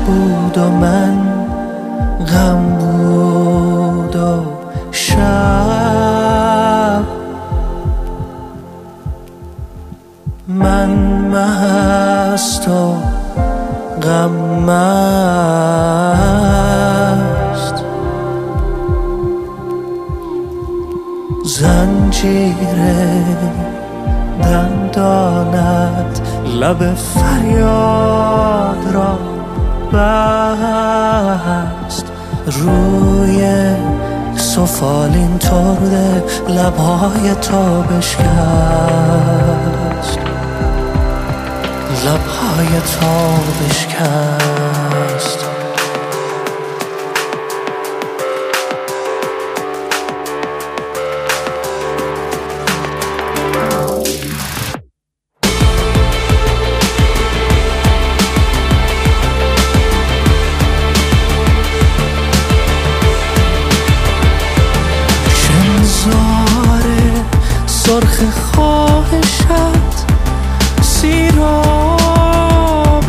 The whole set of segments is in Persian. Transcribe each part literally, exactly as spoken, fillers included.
بود و من غم بود و شب، من مست و غم مست. زنجیر دندانت لب فریاد را بست، روی سفالین ترده لبهای تو بشکست، لبهای تو بشکست. سرخ خواهشت سیراب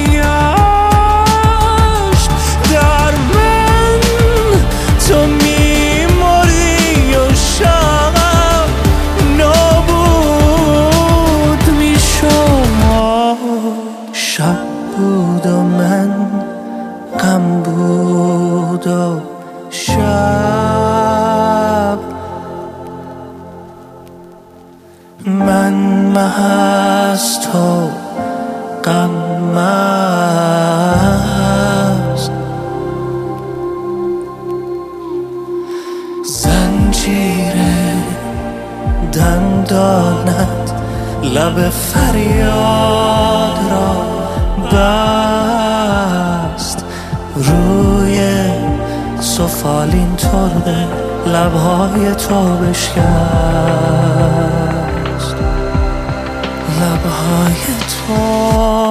میگشت در من، تو میمردی و شب نابود میشد. شب بود و من غم بود و شب، من مست و غم مست. زنجیر دندانت لب فریاد را بست، روی سفالین ترده لبهای تو بشکست، لبهای تو